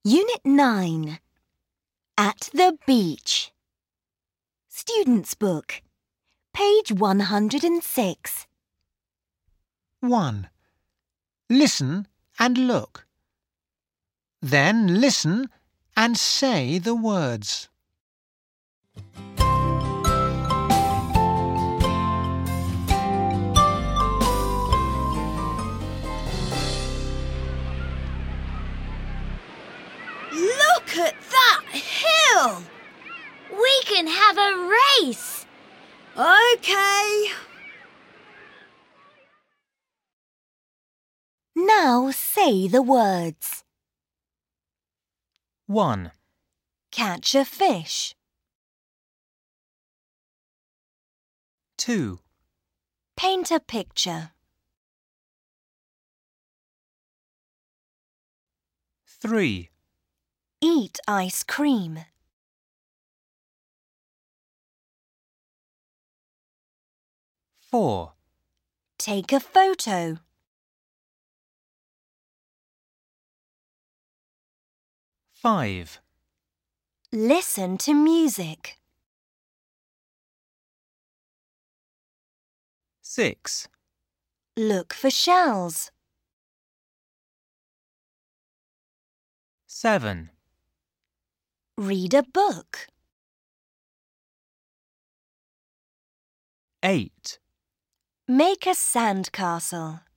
Unit 9. At the beach. Student's book. Page 106. 1. Listen and look. Then listen and say the words. Look at that hill! We can have a race. OK. Now say the words. 1. Catch a fish. 2. Paint a picture. 3. Eat ice cream. 4. Take a photo. 5. Listen to music. 6. Look for shells. 7. Read a book. 8. Make a sandcastle.